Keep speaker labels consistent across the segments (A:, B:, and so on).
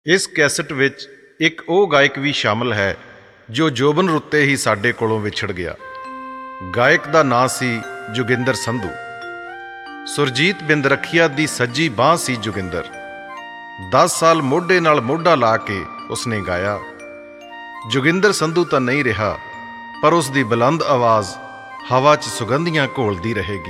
A: ਇਸ ਕੈਸਟ ਵਿੱਚ ਇੱਕ ਉਹ ਗਾਇਕ ਵੀ ਸ਼ਾਮਲ ਹੈ ਜੋ ਜੋਬਨ ਰੁੱਤੇ ਹੀ ਸਾਡੇ ਕੋਲੋਂ ਵਿਛੜ ਗਿਆ। ਗਾਇਕ ਦਾ ਨਾਂ ਸੀ ਜੋਗਿੰਦਰ ਸੰਧੂ। ਸੁਰਜੀਤ ਬਿੰਦਰਖੀਆ ਦੀ ਸੱਜੀ ਬਾਂਹ ਸੀ ਜੋਗਿੰਦਰ। 10 ਸਾਲ ਮੋਢੇ ਨਾਲ ਮੋਢਾ ਲਾ ਕੇ ਉਸਨੇ ਗਾਇਆ। ਜੋਗਿੰਦਰ ਸੰਧੂ ਤਾਂ ਨਹੀਂ ਰਿਹਾ, ਪਰ ਉਸ ਦੀ ਬੁਲੰਦ ਆਵਾਜ਼ ਹਵਾ 'ਚ ਸੁਗੰਧੀਆਂ ਘੋਲਦੀ ਰਹੇਗੀ।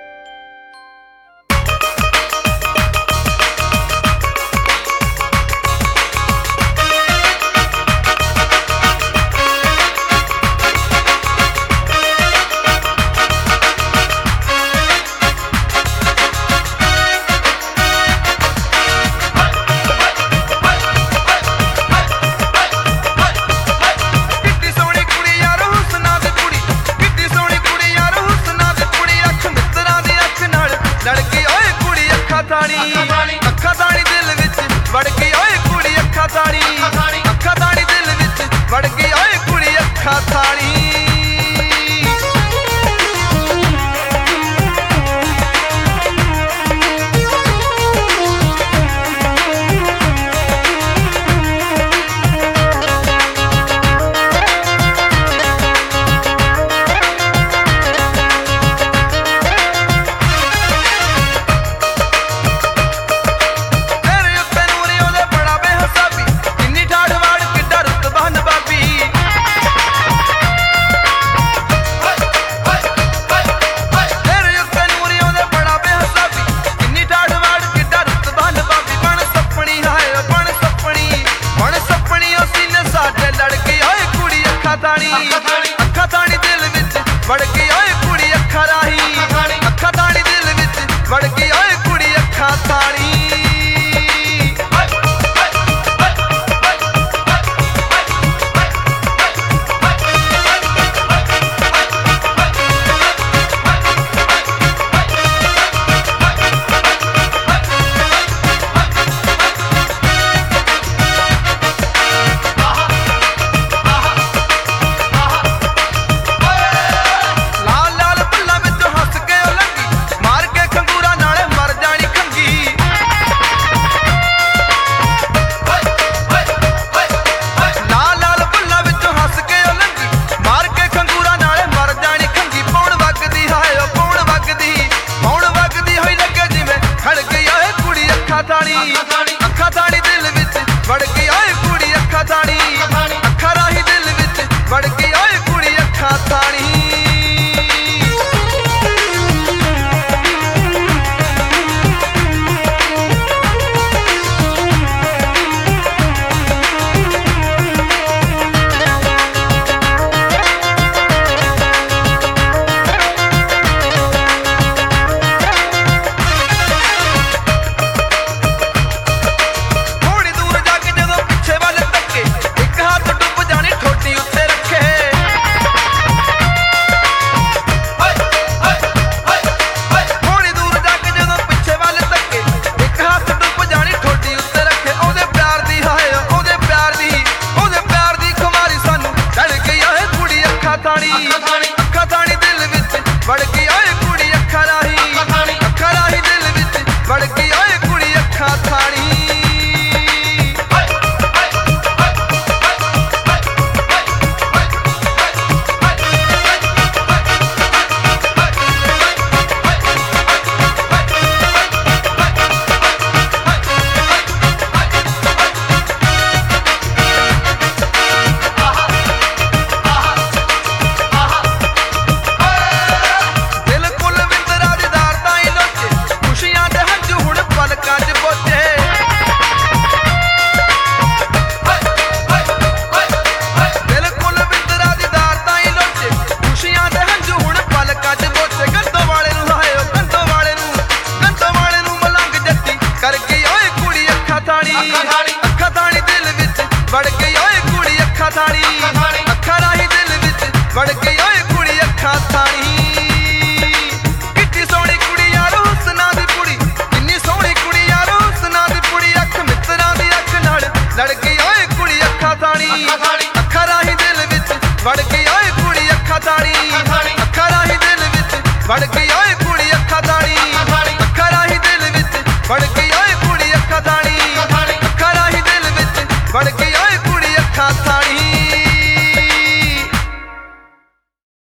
B: ਵੜ ਗਈ ਓਏ ਕੁੜੀ ਅੱਖਾਂ ਥਾਣੀ, ਅੱਖਾਂ ਰਾਹੀਂ ਦਿਲ ਵਿੱਚ ਵੜ ਗਈ ਓਏ ਕੁੜੀ ਅੱਖਾਂ ਥਾਣੀ, ਅੱਖਾਂ ਰਾਹੀਂ ਦਿਲ ਵਿੱਚ ਨਹੀਂ